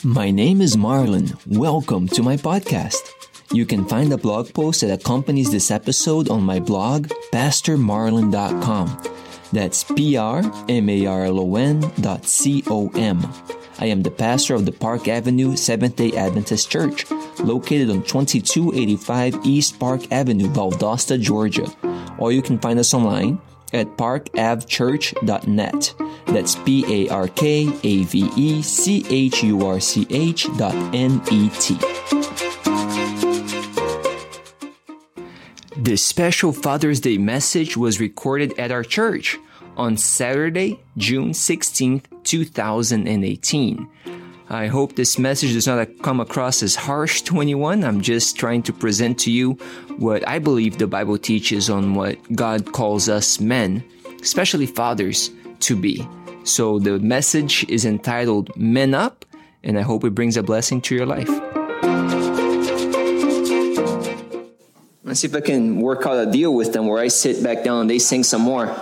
My name is Marlon. Welcome to my podcast. You can find a blog post that accompanies this episode on my blog, pastormarlon.com. That's PRMARLON.com. I am the pastor of the Park Avenue Seventh-day Adventist Church, located on 2285 East Park Avenue, Valdosta, Georgia. Or you can find us online at parkavchurch.net. That's PARKAVECHURCH.net. This special Father's Day message was recorded at our church on Saturday, June 16th, 2018. I hope this message does not come across as harsh to anyone. I'm just trying to present to you what I believe the Bible teaches on what God calls us men, especially fathers, to be. So the message is entitled Men Up, and I hope it brings a blessing to your life. Let's see if I can work out a deal with them where I sit back down and they sing some more.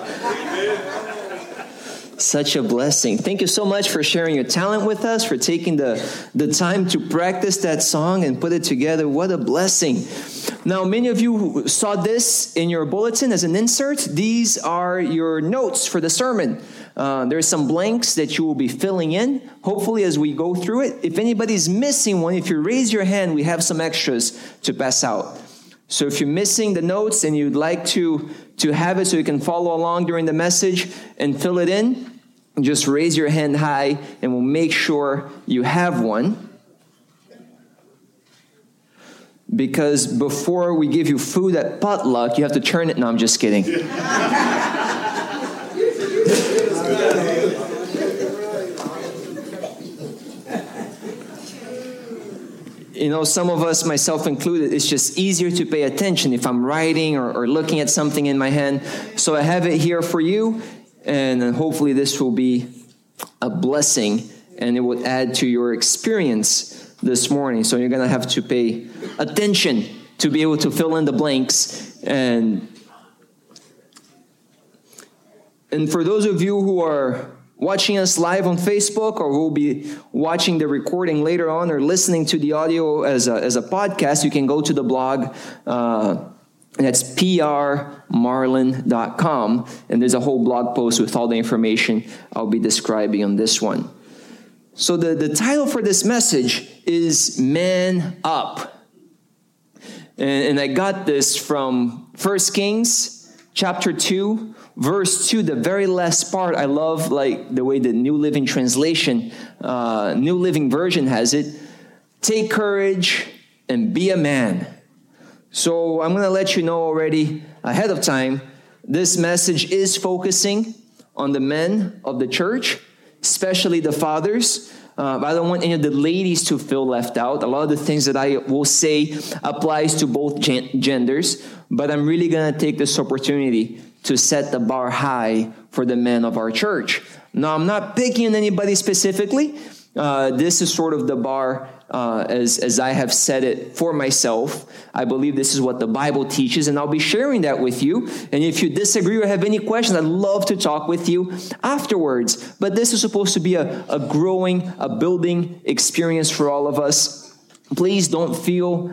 Such a blessing. Thank you so much for sharing your talent with us, for taking the time to practice that song and put it together. What a blessing. Now, many of you saw this in your bulletin as an insert. These are your notes for the sermon. There are some blanks that you will be filling in, hopefully as we go through it. If anybody's missing one, if you raise your hand, we have some extras to pass out. So if you're missing the notes and you'd like to have it so you can follow along during the message and fill it in, just raise your hand high and we'll make sure you have one. Because before we give you food at potluck, you have to turn it. No, I'm just kidding. You know, some of us, myself included, it's just easier to pay attention if I'm writing or looking at something in my hand. So I have it here for you, and hopefully this will be a blessing, and it will add to your experience this morning. So you're going to have to pay attention to be able to fill in the blanks. And for those of you who are watching us live on Facebook, or who will be watching the recording later on, or listening to the audio as a podcast, you can go to the blog. That's prmarlon.com, and there's a whole blog post with all the information I'll be describing on this one. So the title for this message is Man Up. And I got this from 1 Kings chapter 2, verse 2, the very last part. I love like the way the New Living Translation, New Living Version has it. Take courage and be a man. So I'm going to let you know already ahead of time, this message is focusing on the men of the church, especially the fathers. I don't want any of the ladies to feel left out. A lot of the things that I will say applies to both genders, but I'm really going to take this opportunity to set the bar high for the men of our church. Now, I'm not picking on anybody specifically. This is sort of the bar as I have set it for myself. I believe this is what the Bible teaches, and I'll be sharing that with you. And if you disagree or have any questions, I'd love to talk with you afterwards. But this is supposed to be a growing, a building experience for all of us. Please don't feel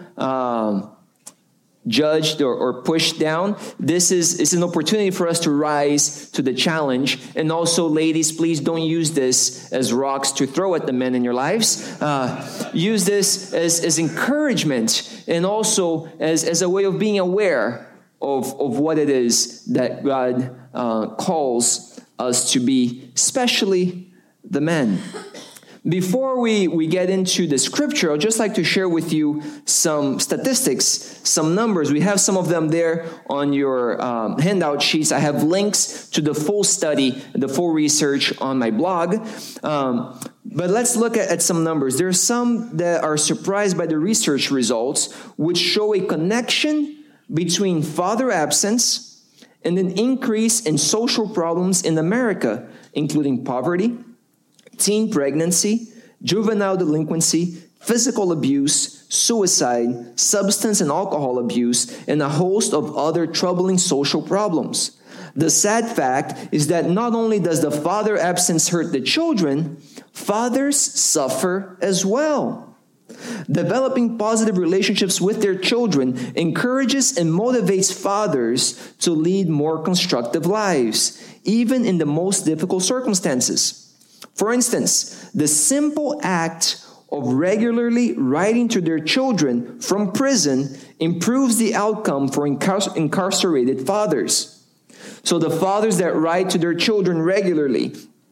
judged or pushed down. This is an opportunity for us to rise to the challenge. And also, ladies, please don't use this as rocks to throw at the men in your lives. Use this as encouragement, and also as a way of being aware of what it is that God calls us to be, especially the men. Before we get into the scripture, I'd just like to share with you some statistics, some numbers. We have some of them there on your handout sheets. I have links to the full study, the full research on my blog. But let's look at some numbers. There are some that are surprised by the research results, which show a connection between father absence and an increase in social problems in America, including poverty, teen pregnancy, juvenile delinquency, physical abuse, suicide, substance and alcohol abuse, and a host of other troubling social problems. The sad fact is that not only does the father absence hurt the children, fathers suffer as well. Developing positive relationships with their children encourages and motivates fathers to lead more constructive lives, even in the most difficult circumstances. For instance, the simple act of regularly writing to their children from prison improves the outcome for incarcerated fathers. So the fathers that write to their children regularly,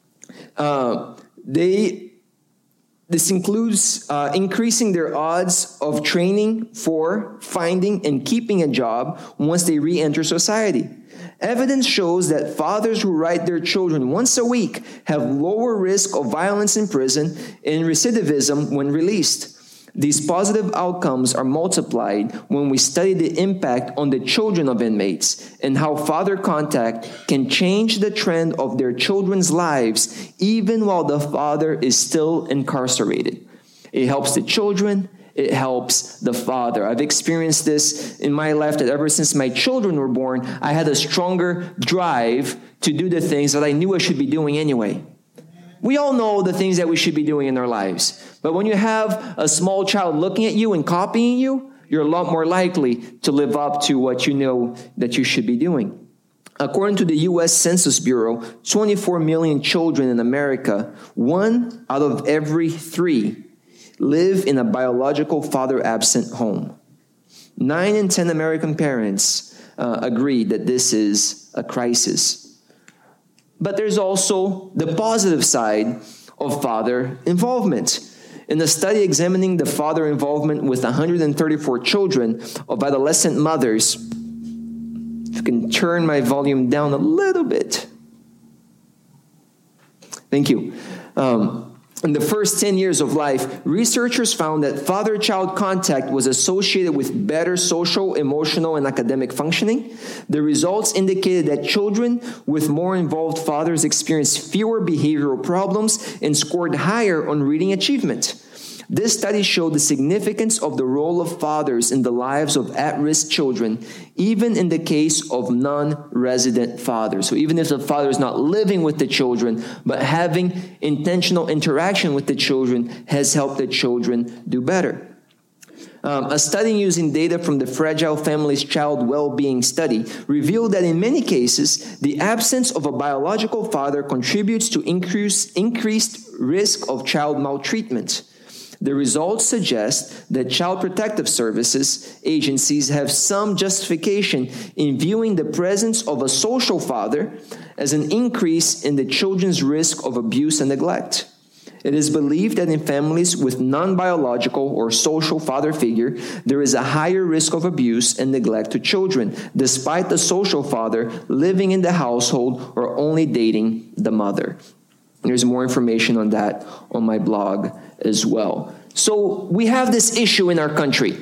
this includes increasing their odds of training for finding and keeping a job once they re-enter society. Evidence shows that fathers who write their children once a week have lower risk of violence in prison and recidivism when released. These positive outcomes are multiplied when we study the impact on the children of inmates and how father contact can change the trend of their children's lives even while the father is still incarcerated. It helps the children. It helps the father. I've experienced this in my life that ever since my children were born, I had a stronger drive to do the things that I knew I should be doing anyway. We all know the things that we should be doing in our lives. But when you have a small child looking at you and copying you, you're a lot more likely to live up to what you know that you should be doing. According to the U.S. Census Bureau, 24 million children in America, 1 out of every 3, live in a biological father-absent home. 9 in 10 American parents agree that this is a crisis. But there's also the positive side of father involvement. In a study examining the father involvement with 134 children of adolescent mothers, if you can turn my volume down a little bit. Thank you. In the first 10 years of life, researchers found that father-child contact was associated with better social, emotional, and academic functioning. The results indicated that children with more involved fathers experienced fewer behavioral problems and scored higher on reading achievement. This study showed the significance of the role of fathers in the lives of at-risk children, even in the case of non-resident fathers. So even if the father is not living with the children, but having intentional interaction with the children has helped the children do better. A study using data from the Fragile Families Child Well-Being Study revealed that in many cases, the absence of a biological father contributes to increased risk of child maltreatment. The results suggest that Child Protective Services agencies have some justification in viewing the presence of a social father as an increase in the children's risk of abuse and neglect. It is believed that in families with non-biological or social father figure, there is a higher risk of abuse and neglect to children, despite the social father living in the household or only dating the mother. There's more information on that on my blog as well. So we have this issue in our country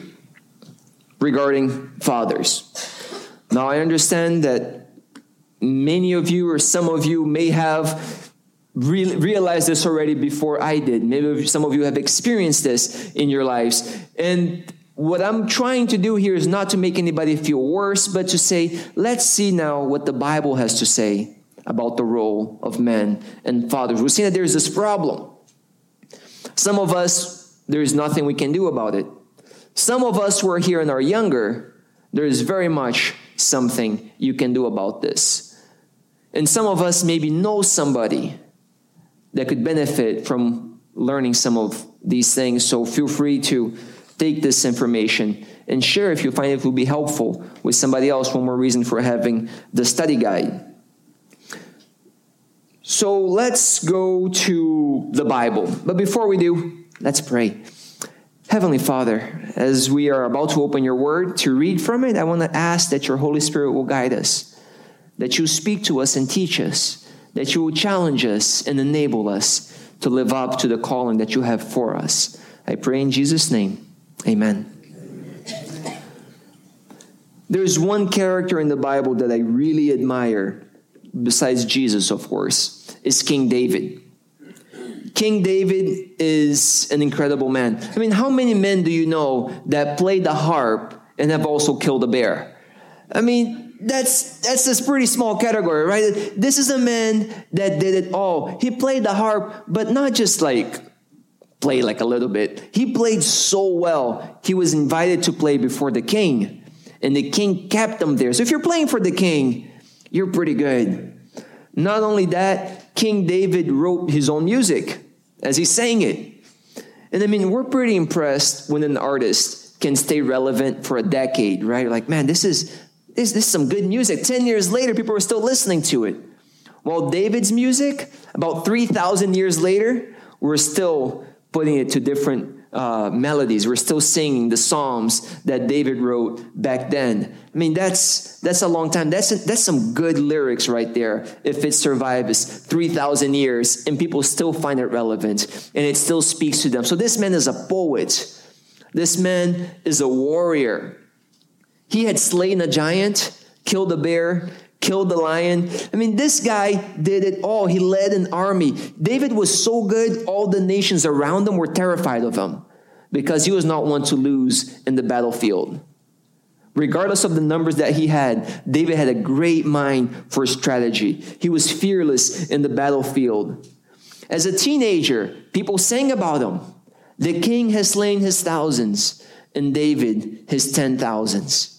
regarding fathers. Now I understand that many of you or some of you may have realized this already before I did. Maybe some of you have experienced this in your lives. And what I'm trying to do here is not to make anybody feel worse, but to say, let's see now what the Bible has to say about the role of men and fathers. We're seeing that there's this problem. Some of us, there is nothing we can do about it. Some of us who are here and are younger, there is very much something you can do about this. And some of us maybe know somebody that could benefit from learning some of these things. So feel free to take this information and share if you find it will be helpful with somebody else. One more reason for having the study guide. So let's go to the Bible. But before we do, let's pray. Heavenly Father, as we are about to open your word to read from it, I want to ask that your Holy Spirit will guide us, that you speak to us and teach us, that you will challenge us and enable us to live up to the calling that you have for us. I pray in Jesus' name. Amen. There's one character in the Bible that I really admire, besides Jesus, of course, is King David. King David is an incredible man. I mean, how many men do you know that play the harp and have also killed a bear? I mean, that's this pretty small category, right? This is a man that did it all. He played the harp, but not just like play like a little bit. He played so well. He was invited to play before the king, and the king kept him there. So if you're playing for the king, you're pretty good. Not only that, King David wrote his own music as he sang it. And I mean, we're pretty impressed when an artist can stay relevant for a decade, right? Like, man, this is some good music. 10 years later, people are still listening to it. While David's music, about 3,000 years later, we're still putting it to different melodies. We're still singing the psalms that David wrote back then. I mean, that's a long time. That's some good lyrics right there. If it survives 3,000 years and people still find it relevant and it still speaks to them. So this man is a poet. This man is a warrior. He had slain a giant, killed a bear, killed the lion. I mean, this guy did it all. He led an army. David was so good, all the nations around him were terrified of him because he was not one to lose in the battlefield. Regardless of the numbers that he had, David had a great mind for strategy. He was fearless in the battlefield. As a teenager, people sang about him. The king has slain his thousands, and David his 10,000s.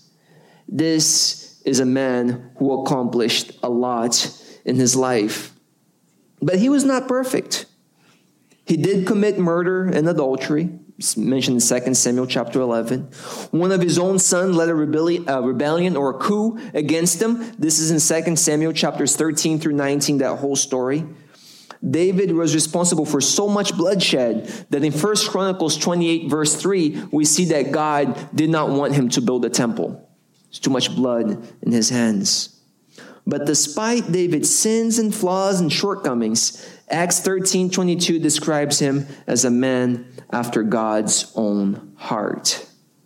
This is a man who accomplished a lot in his life. But he was not perfect. He did commit murder and adultery. It's mentioned in 2 Samuel chapter 11. One of his own sons led a rebellion or a coup against him. This is in 2 Samuel chapters 13 through 19, that whole story. David was responsible for so much bloodshed that in 1 Chronicles 28 verse 3, we see that God did not want him to build a temple. There's too much blood in his hands. But despite David's sins and flaws and shortcomings, Acts 13:22 describes him as a man after God's own heart.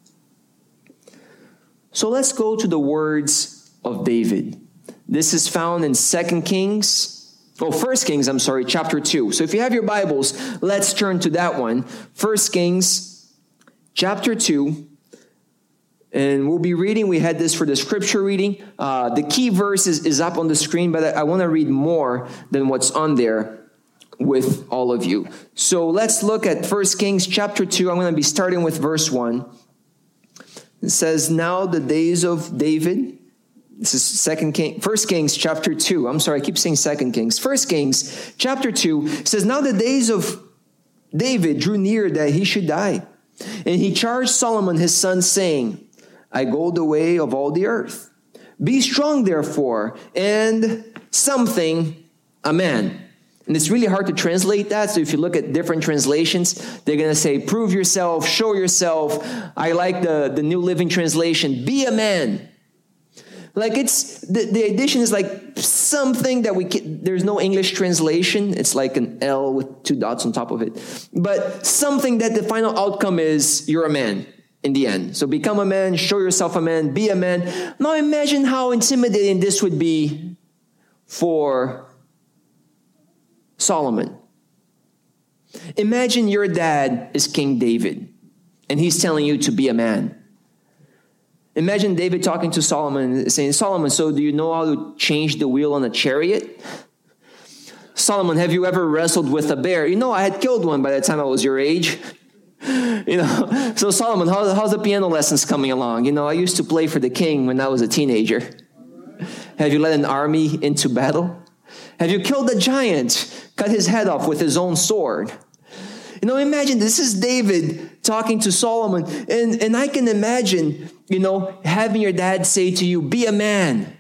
So let's go to the words of David. This is found in 1 Kings, chapter 2. So if you have your Bibles, let's turn to that one. 1 Kings, chapter 2. And we'll be reading, we had this for the scripture reading. The key verse is up on the screen, but I want to read more than what's on there with all of you. So let's look at 1 Kings chapter 2. I'm going to be starting with verse 1. It says, now the days of David. This is 1 Kings chapter 2. I'm sorry, I keep saying 2 Kings. 1 Kings chapter 2 says, now the days of David drew near that he should die. And he charged Solomon his son, saying, I go the way of all the earth. Be strong, therefore, and something, a man. And it's really hard to translate that. So if you look at different translations, they're going to say, prove yourself, show yourself. I like the New Living Translation, be a man. Like it's, the addition is like something that there's no English translation. It's like an L with 2 dots on top of it. But something that the final outcome is, you're a man. In the end. So become a man, show yourself a man, be a man. Now imagine how intimidating this would be for Solomon. Imagine your dad is King David and he's telling you to be a man. Imagine David talking to Solomon saying, Solomon, so do you know how to change the wheel on a chariot? Solomon, have you ever wrestled with a bear? I had killed one by the time I was your age. So Solomon, how's the piano lessons coming along? I used to play for the king when I was a teenager. Have you led an army into battle? Have you killed a giant, cut his head off with his own sword? Imagine this is David talking to Solomon. And I can imagine, having your dad say to you, be a man.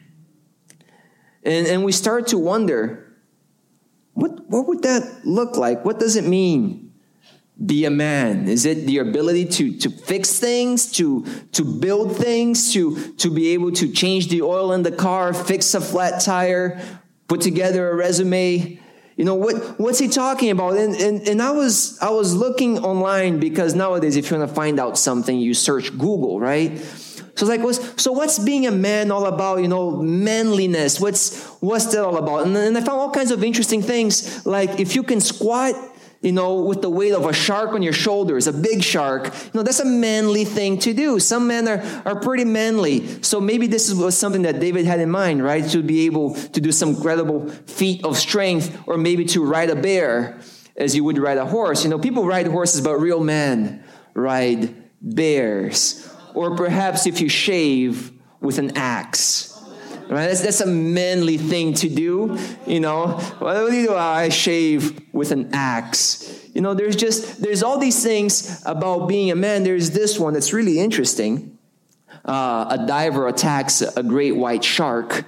And we start to wonder, what would that look like? What does it mean? Be a man. Is it the ability to fix things, to build things, to be able to change the oil in the car, fix a flat tire, put together a resume? What's he talking about? And I was looking online because nowadays if you want to find out something, you search Google, right? So it's like, what's being a man all about? Manliness. What's that all about? And I found all kinds of interesting things. Like if you can squat, with the weight of a shark on your shoulders, a big shark, that's a manly thing to do. Some men are pretty manly. So maybe this was something that David had in mind, right? To be able to do some incredible feat of strength, or maybe to ride a bear as you would ride a horse. People ride horses, but real men ride bears. Or perhaps if you shave with an axe. Right? That's a manly thing to do. What do you do? I shave with an axe. There's all these things about being a man. There's this one that's really interesting. A diver attacks a great white shark.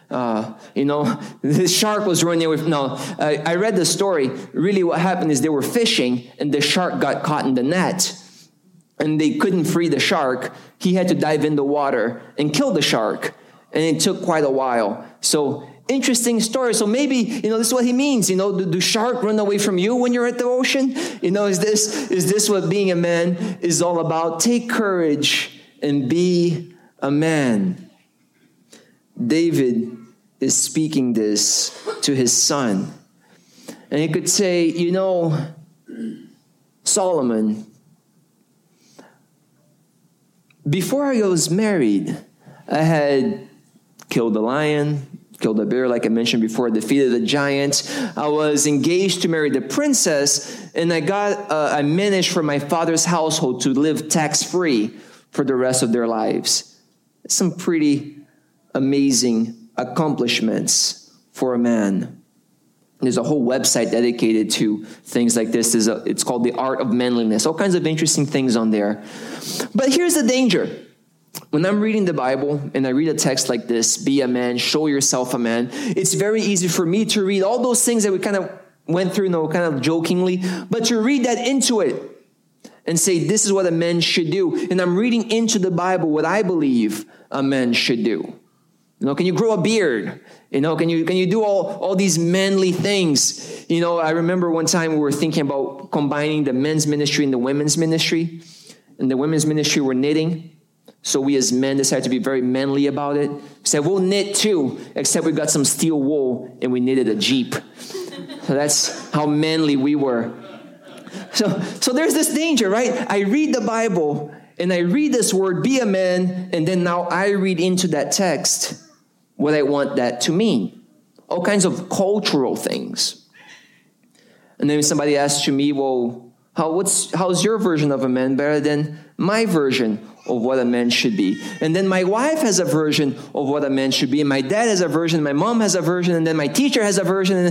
This shark was running away. I read the story. Really what happened is they were fishing and the shark got caught in the net. And they couldn't free the shark. He had to dive in the water and kill the shark. And it took quite a while. So, interesting story. So maybe, this is what he means. Do shark run away from you when you're at the ocean? Is this what being a man is all about? Take courage and be a man. David is speaking this to his son. And he could say, Solomon, before I was married, I had killed a lion, killed a bear, like I mentioned before, defeated a giant. I was engaged to marry the princess, and I managed for my father's household to live tax-free for the rest of their lives. Some pretty amazing accomplishments for a man. There's a whole website dedicated to things like this. It's called The Art of Manliness. All kinds of interesting things on there. But here's the danger. When I'm reading the Bible and I read a text like this, be a man, show yourself a man, it's very easy for me to read all those things that we kind of went through, kind of jokingly, but to read that into it and say, this is what a man should do. And I'm reading into the Bible what I believe a man should do. Can you grow a beard? Can you do all these manly things? I remember one time we were thinking about combining the men's ministry and the women's ministry. In the women's ministry, we're knitting. So we as men decided to be very manly about it. We said, we'll knit too, except we got some steel wool and we knitted a Jeep. So that's how manly we were. So there's this danger, right? I read the Bible and I read this word, be a man, and then now I read into that text what I want that to mean. All kinds of cultural things. And then somebody asks to me, well, how's your version of a man better than my version of what a man should be? And then my wife has a version of what a man should be. And my dad has a version. My mom has a version. And then my teacher has a version.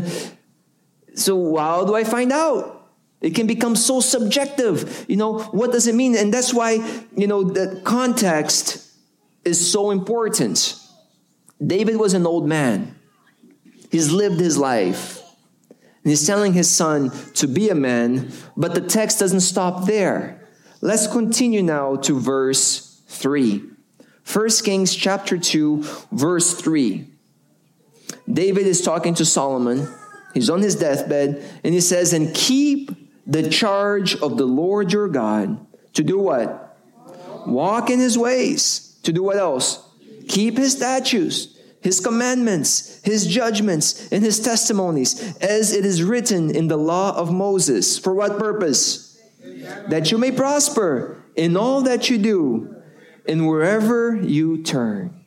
So how do I find out? It can become so subjective. What does it mean? And that's why, the context is so important. David was an old man. He's lived his life. And he's telling his son to be a man, but the text doesn't stop there. Let's continue now to verse 3. 1 Kings chapter 2, verse 3. David is talking to Solomon. He's on his deathbed, and he says, and keep the charge of the Lord your God. To do what? Walk in his ways. To do what else? Keep his statutes, his commandments, his judgments, and his testimonies, as it is written in the law of Moses. For what purpose? That you may prosper in all that you do, and wherever you turn.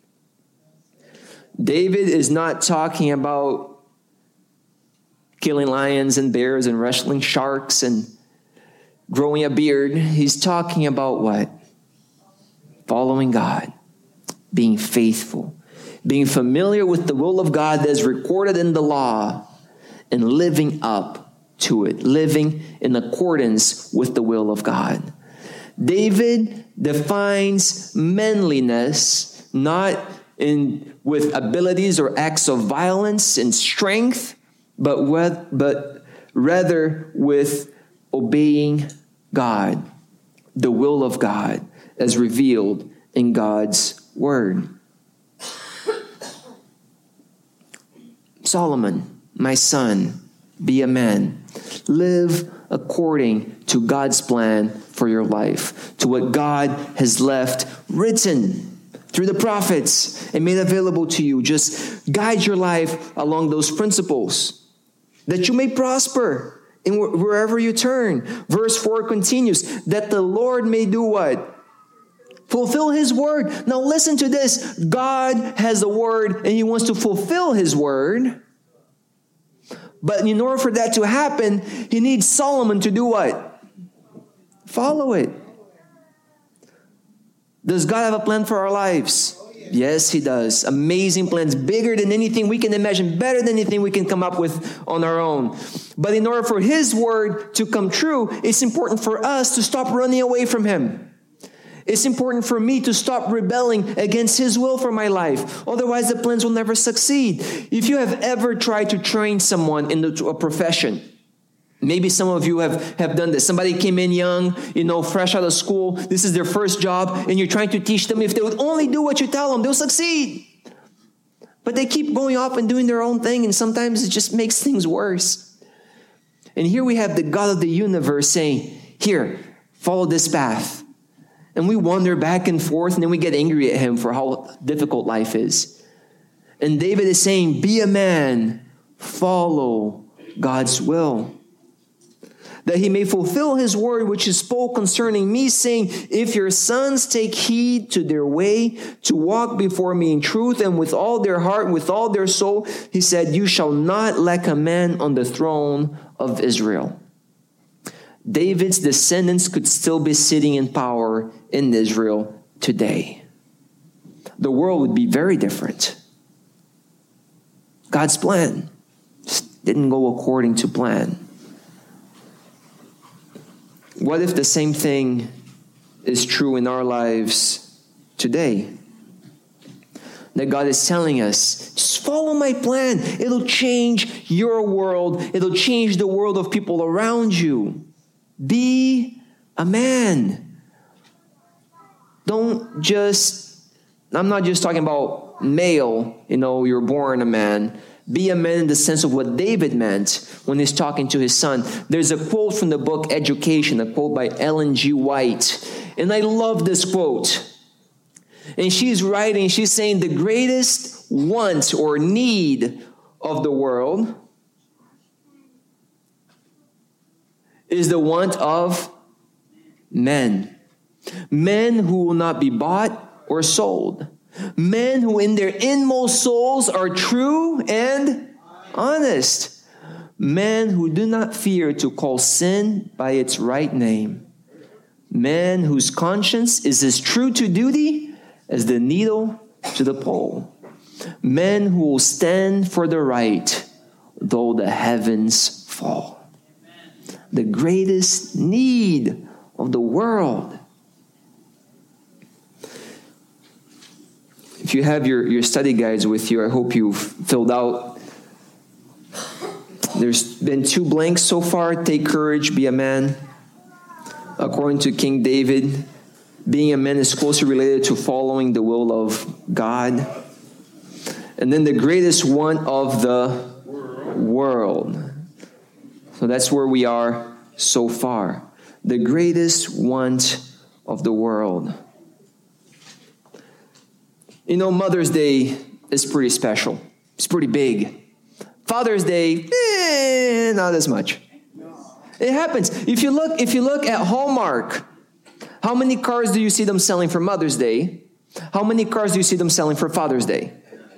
David is not talking about killing lions and bears and wrestling sharks and growing a beard. He's talking about what? Following God, being faithful, being familiar with the will of God that is recorded in the law, and living up to it, living in accordance with the will of God. David defines manliness not with abilities or acts of violence and strength, but rather with obeying God, the will of God as revealed in God's word. Solomon, my son, be a man. Live according to God's plan for your life, to what God has left written through the prophets and made available to you. Just guide your life along those principles, that you may prosper in wherever you turn. Verse 4 continues, that the Lord may do what? Fulfill his word. Now listen to this. God has a word and he wants to fulfill his word. But in order for that to happen, he needs Solomon to do what? Follow it. Does God have a plan for our lives? Yes, he does. Amazing plans, bigger than anything we can imagine, better than anything we can come up with on our own. But in order for his word to come true, it's important for us to stop running away from him. It's important for me to stop rebelling against his will for my life. Otherwise, the plans will never succeed. If you have ever tried to train someone into a profession, maybe some of you have done this. Somebody came in young, fresh out of school. This is their first job, and you're trying to teach them. If they would only do what you tell them, they'll succeed. But they keep going off and doing their own thing, and sometimes it just makes things worse. And here we have the God of the universe saying, here, follow this path. And we wander back and forth, and then we get angry at him for how difficult life is. And David is saying, be a man, follow God's will, that he may fulfill his word which is spoke concerning me, saying, if your sons take heed to their way, to walk before me in truth and with all their heart and with all their soul, he said, you shall not lack a man on the throne of Israel. David's descendants could still be sitting in power in Israel today. The world would be very different. God's plan didn't go according to plan. What if the same thing is true in our lives today? That God is telling us, just follow my plan. It'll change your world. It'll change the world of people around you. Be a man. I'm not just talking about male, you're born a man. Be a man in the sense of what David meant when he's talking to his son. There's a quote from the book Education, a quote by Ellen G. White. And I love this quote. And she's writing, she's saying the greatest want or need of the world is the want of men. Men who will not be bought or sold. Men who in their inmost souls are true and honest. Men who do not fear to call sin by its right name. Men whose conscience is as true to duty as the needle to the pole. Men who will stand for the right, though the heavens fall. The greatest need of the world. If you have your study guides with you, I hope you've filled out. There's been 2 blanks so far. Take courage, be a man. According to King David, being a man is closely related to following the will of God. And then the greatest want of the world. So that's where we are so far. The greatest want of the world. Mother's Day is pretty special. It's pretty big. Father's Day, not as much. It happens. If you look at Hallmark, how many cars do you see them selling for Mother's Day? How many cars do you see them selling for Father's Day?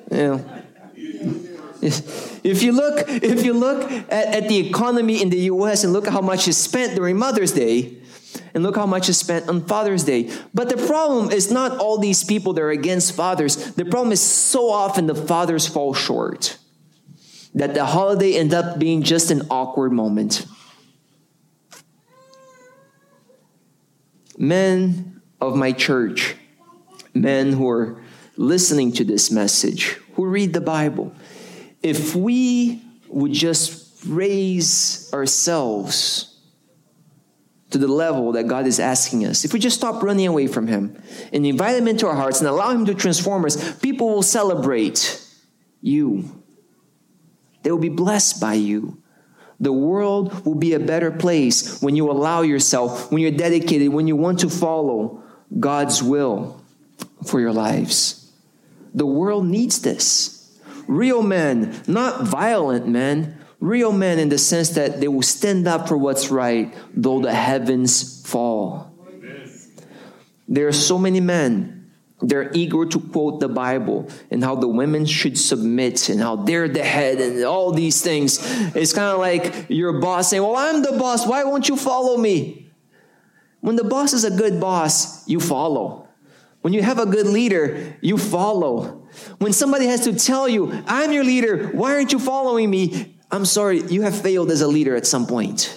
If you look at the economy in the U.S. and look at how much is spent during Mother's Day, and look how much is spent on Father's Day. But the problem is not all these people that are against fathers. The problem is so often the fathers fall short. That the holiday ends up being just an awkward moment. Men of my church, men who are listening to this message, who read the Bible, if we would just raise ourselves to the level that God is asking us, if we just stop running away from Him and invite Him into our hearts and allow Him to transform us, people will celebrate you. They will be blessed by you. The world will be a better place when you allow yourself, when you're dedicated, when you want to follow God's will for your lives. The world needs this. Real men, not violent men, Real men in the sense that they will stand up for what's right, though the heavens fall. There are so many men, they're eager to quote the Bible and how the women should submit and how they're the head and all these things. It's kind of like your boss saying, well, I'm the boss. Why won't you follow me? When the boss is a good boss, you follow. When you have a good leader, you follow. When somebody has to tell you, I'm your leader, why aren't you following me? I'm sorry, you have failed as a leader at some point.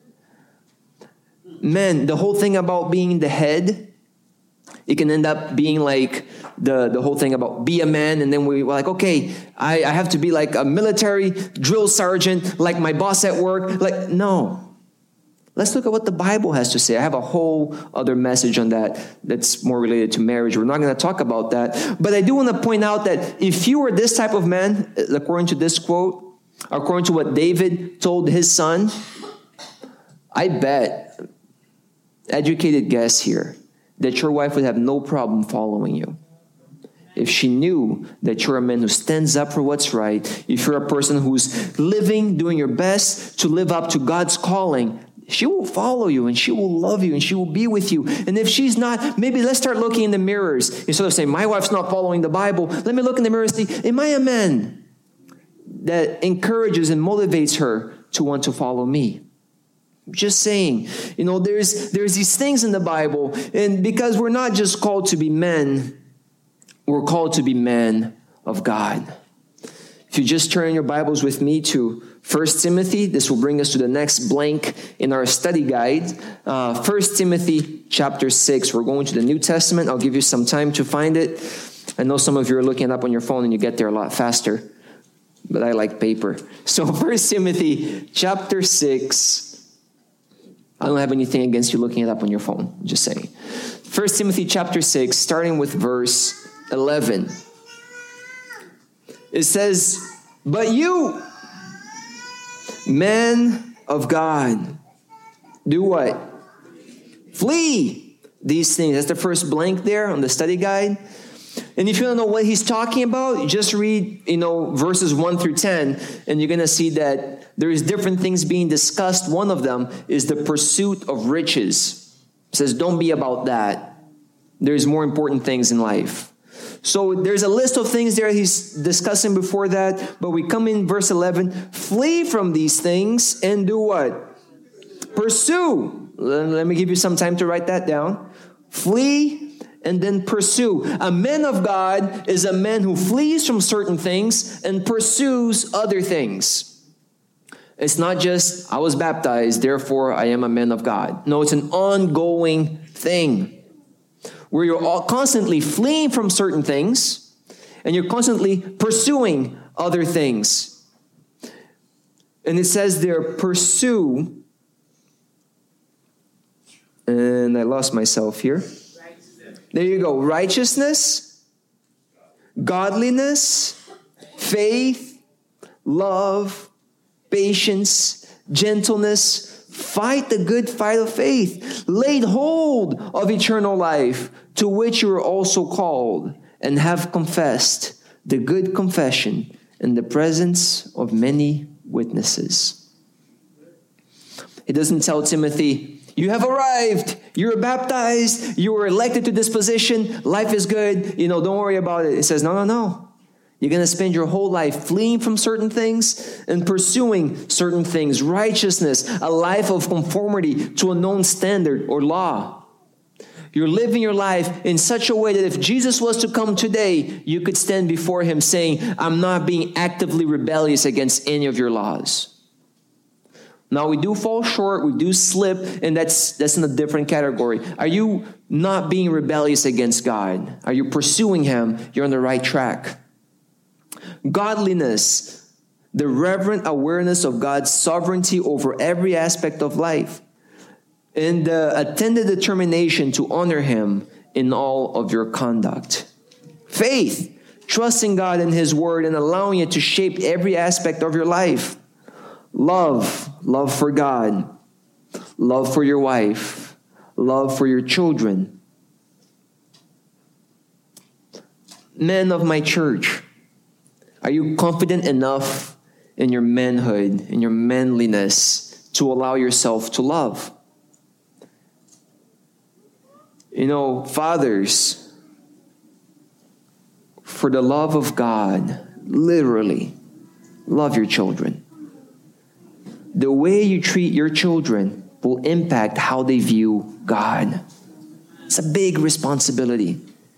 Men, the whole thing about being the head, it can end up being like the whole thing about be a man, and then we're like, okay, I have to be like a military drill sergeant, like my boss at work. Like, no. Let's look at what the Bible has to say. I have a whole other message on that that's more related to marriage. We're not going to talk about that. But I do want to point out that if you were this type of man, according to this quote, according to what David told his son, I bet, educated guess here, that your wife would have no problem following you. If she knew that you're a man who stands up for what's right, if you're a person who's living, doing your best to live up to God's calling, she will follow you and she will love you and she will be with you. And if she's not, maybe let's start looking in the mirrors. Instead of saying, my wife's not following the Bible, let me look in the mirror and see, am I a man that encourages and motivates her to want to follow me? Just saying, there's these things in the Bible, and because we're not just called to be men, we're called to be men of God. If you just turn your Bibles with me to 1 Timothy, this will bring us to the next blank in our study guide. 1 Timothy chapter 6, we're going to the New Testament. I'll give you some time to find it. I know some of you are looking it up on your phone and you get there a lot faster, but I like paper. So 1 Timothy chapter 6, I don't have anything against you looking it up on your phone. Just saying. 1 Timothy chapter 6, starting with verse 11. It says, but you, men of God, do what? Flee these things. That's the first blank there on the study guide. And if you don't know what he's talking about, just read, verses 1 through 10, and you're going to see that there is different things being discussed. One of them is the pursuit of riches. It says, don't be about that. There's more important things in life. So there's a list of things there he's discussing before that, but we come in verse 11, flee from these things and do what? Pursue. Let me give you some time to write that down. Flee and then pursue. A man of God is a man who flees from certain things and pursues other things. It's not just, I was baptized, therefore I am a man of God. No, it's an ongoing thing where you're all constantly fleeing from certain things and you're constantly pursuing other things. And it says there, pursue, and I lost myself here. There you go. Righteousness, godliness, faith, love, patience, gentleness. Fight the good fight of faith. Laid hold of eternal life, to which you are also called, and have confessed the good confession in the presence of many witnesses. It doesn't tell Timothy, you have arrived, you're baptized, you were elected to this position, life is good, don't worry about it. It says, no. You're going to spend your whole life fleeing from certain things and pursuing certain things. Righteousness, a life of conformity to a known standard or law. You're living your life in such a way that if Jesus was to come today, you could stand before him saying, I'm not being actively rebellious against any of your laws. Now, we do fall short, we do slip, and that's in a different category. Are you not being rebellious against God? Are you pursuing him? You're on the right track. Godliness, the reverent awareness of God's sovereignty over every aspect of life, and the attended determination to honor him in all of your conduct. Faith, trusting God and his word and allowing it to shape every aspect of your life. Love for God, love for your wife, love for your children. Men of my church, are you confident enough in your manhood, in your manliness, to allow yourself to love. You know, fathers, for the love of God, literally, love your children. The way you treat your children will impact how they view God. It's a big responsibility.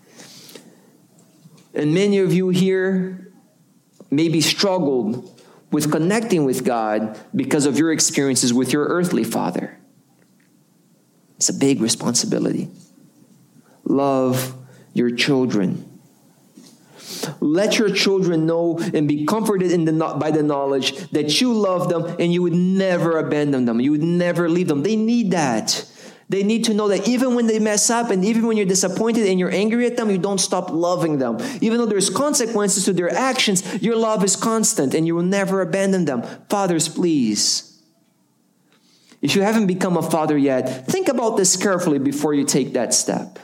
And many of you here maybe struggled with connecting with God because of your experiences with your earthly father. It's a big responsibility. Love your children. Let your children know and be comforted by the knowledge that you love them and you would never abandon them. You would never leave them. They need that. They need to know that even when they mess up and even when you're disappointed and you're angry at them, you don't stop loving them. Even though there's consequences to their actions, your love is constant and you will never abandon them. Fathers, please. If you haven't become a father yet, think about this carefully before you take that step.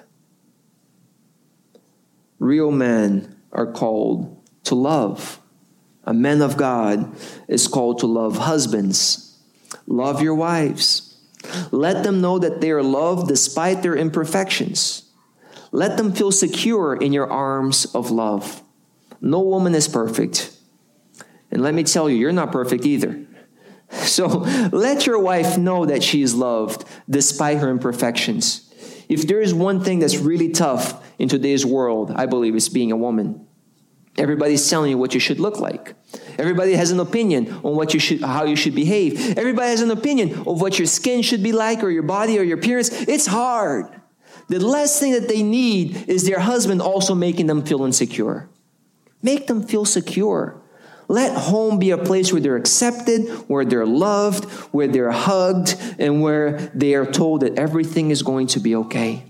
Real men are called to love. A man of God is called to love husbands. Love your wives. Let them know that they are loved despite their imperfections. Let them feel secure in your arms of love. No woman is perfect. And let me tell you, you're not perfect either. So let your wife know that she is loved despite her imperfections. If there is one thing that's really tough in today's world, I believe it's being a woman. Everybody's telling you what you should look like. Everybody has an opinion on how you should behave. Everybody has an opinion of what your skin should be like or your body or your appearance. It's hard. The last thing that they need is their husband also making them feel insecure. Make them feel secure. Let home be a place where they're accepted, where they're loved, where they're hugged, and where they are told that everything is going to be okay.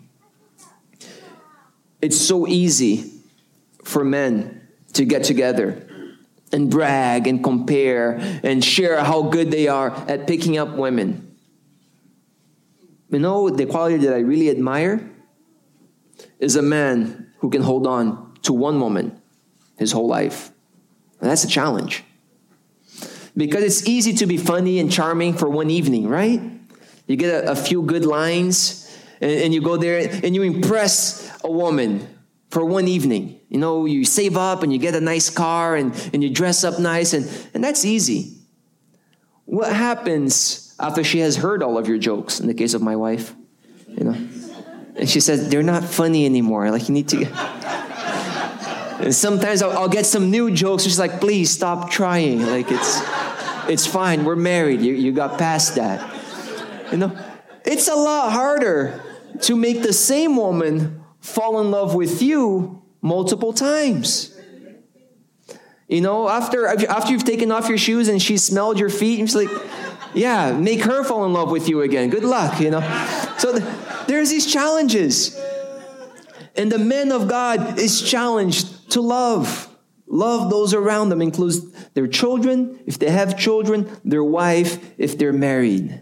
It's so easy for men to get together and brag and compare and share how good they are at picking up women. You know, the quality that I really admire is a man who can hold on to one woman his whole life. And that's a challenge. Because it's easy to be funny and charming for one evening, right? You get a few good lines and you go there and you impress a woman for one evening. You know, you save up and you get a nice car and you dress up nice and that's easy. What happens after she has heard all of your jokes, in the case of my wife? You know, and she says, they're not funny anymore. Like, you need to... And sometimes I'll get some new jokes. She's like, please stop trying. Like, it's fine. We're married. You got past that. You know, it's a lot harder to make the same woman fall in love with you multiple times. You know, after you've taken off your shoes and she smelled your feet, and she's like, yeah, make her fall in love with you again. Good luck, you know. So there's these challenges. And the man of God is challenged to love. Love those around them, includes their children, if they have children, their wife, if they're married.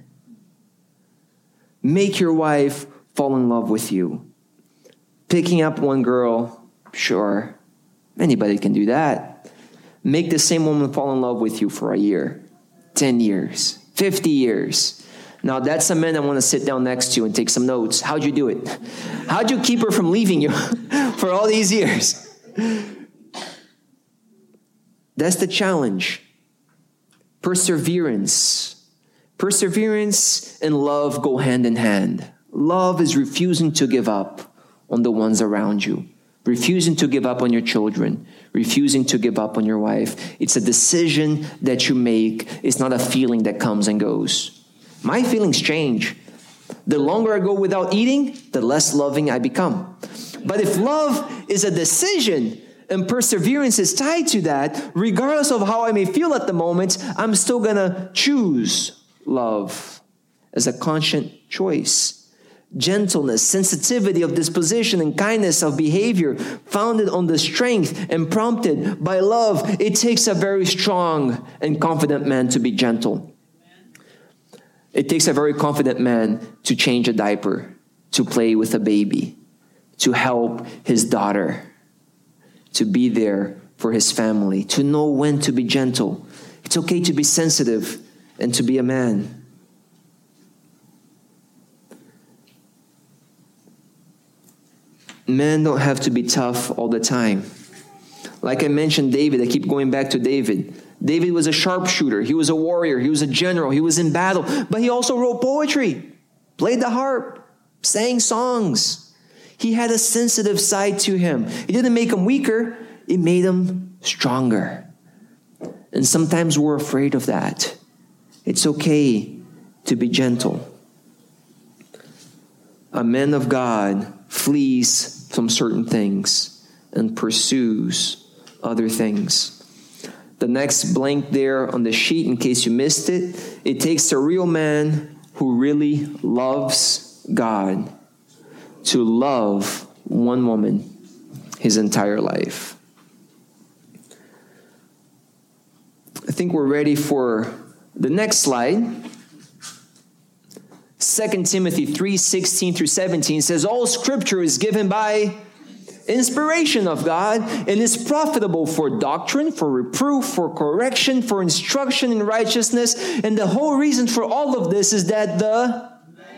Make your wife fall in love with you. Picking up one girl, sure, anybody can do that. Make the same woman fall in love with you for a year, 10 years, 50 years. Now, that's a man I want to sit down next to and take some notes. How'd you do it? How'd you keep her from leaving you for all these years? That's the challenge. Perseverance. Perseverance and love go hand in hand. Love is refusing to give up on the ones around you. Refusing to give up on your children. Refusing to give up on your wife. It's a decision that you make. It's not a feeling that comes and goes. My feelings change. The longer I go without eating, the less loving I become. But if love is a decision and perseverance is tied to that, regardless of how I may feel at the moment, I'm still going to choose love as a conscious choice. Gentleness, sensitivity of disposition, and kindness of behavior founded on the strength and prompted by love. It takes a very strong and confident man to be gentle. It takes a very confident man to change a diaper, to play with a baby, to help his daughter, to be there for his family, to know when to be gentle. It It's okay to be sensitive and to be a man. Men don't have to be tough all the time. Like I mentioned David, I keep going back to David. David was a sharpshooter. He was a warrior. He was a general. He was in battle. But he also wrote poetry, played the harp, sang songs. He had a sensitive side to him. It didn't make him weaker. It made him stronger. And sometimes we're afraid of that. It's okay to be gentle. A man of God flees from certain things and pursues other things. The next blank there on the sheet, in case you missed it, it takes a real man who really loves God to love one woman his entire life. I think we're ready for the next slide. 2 Timothy 3:16 through 17 says, all scripture is given by inspiration of God and is profitable for doctrine, for reproof, for correction, for instruction in righteousness. And the whole reason for all of this is that the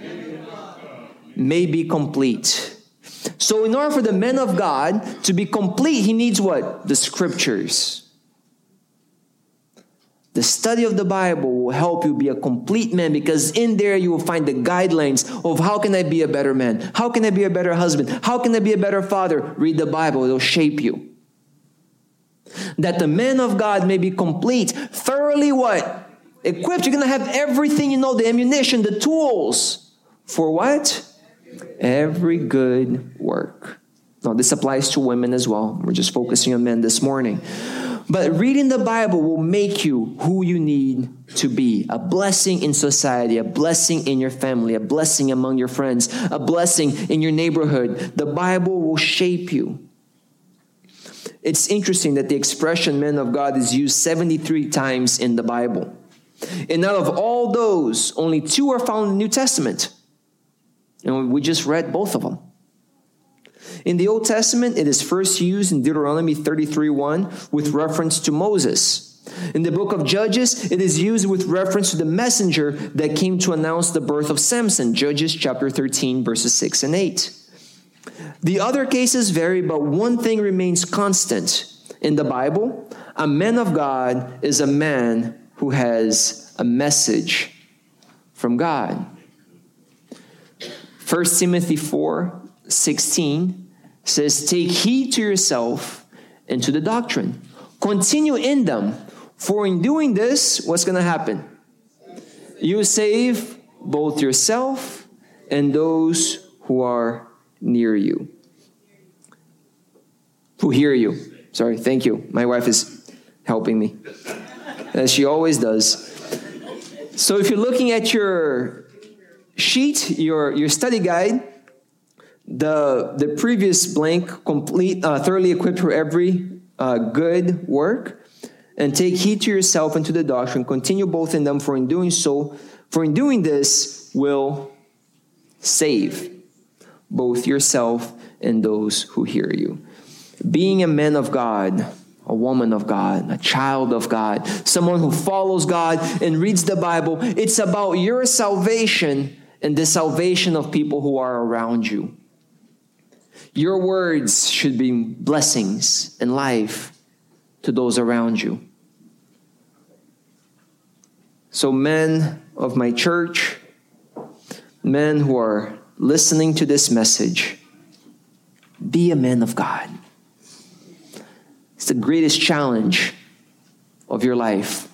may be complete. So in order for the man of God to be complete, he needs what? The scriptures. The study of the Bible will help you be a complete man, because in there you will find the guidelines of how can I be a better man? How can I be a better husband? How can I be a better father? Read the Bible. It will shape you. That the man of God may be complete, thoroughly what? Equipped. You're going to have everything, the ammunition, the tools. For what? Every good work. Now this applies to women as well. We're just focusing on men this morning. But reading the Bible will make you who you need to be. A blessing in society, a blessing in your family, a blessing among your friends, a blessing in your neighborhood. The Bible will shape you. It's interesting that the expression man of God is used 73 times in the Bible. And out of all those, only 2 are found in the New Testament. And we just read both of them. In the Old Testament, it is first used in Deuteronomy 33:1 with reference to Moses. In the book of Judges, it is used with reference to the messenger that came to announce the birth of Samson, Judges chapter 13, verses 6 and 8. The other cases vary, but one thing remains constant. In the Bible, a man of God is a man who has a message from God. 1 Timothy 4:16 says, take heed to yourself and to the doctrine. Continue in them, for in doing this, what's going to happen? You save both yourself and those who are near you. Who hear you. Sorry, thank you. My wife is helping me, as she always does. So if you're looking at your sheet, your study guide, the previous blank, complete, thoroughly equipped for every good work, and take heed to yourself and to the doctrine. Continue both in them, for in doing this will save both yourself and those who hear you. Being a man of God, a woman of God, a child of God, someone who follows God and reads the Bible, it's about your salvation and the salvation of people who are around you. Your words should be blessings and life to those around you. So men of my church, men who are listening to this message, be a man of God. It's the greatest challenge of your life.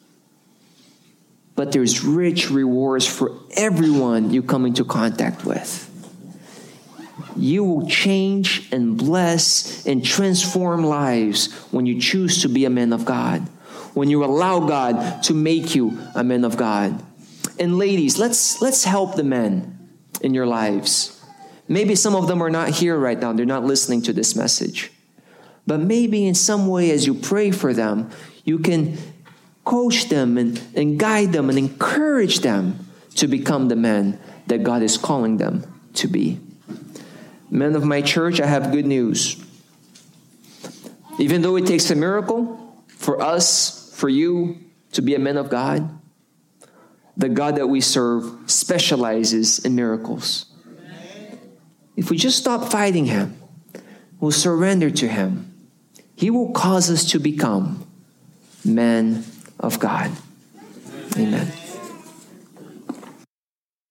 But there's rich rewards for everyone you come into contact with. You will change and bless and transform lives when you choose to be a man of God. When you allow God to make you a man of God. And ladies, let's help the men in your lives. Maybe some of them are not here right now. They're not listening to this message. But maybe in some way, as you pray for them, you can coach them and guide them and encourage them to become the men that God is calling them to be. Men of my church, I have good news. Even though it takes a miracle for us, for you to be a man of God? The God that we serve specializes in miracles. If we just stop fighting him, we'll surrender to him, he will cause us to become men of God. Amen.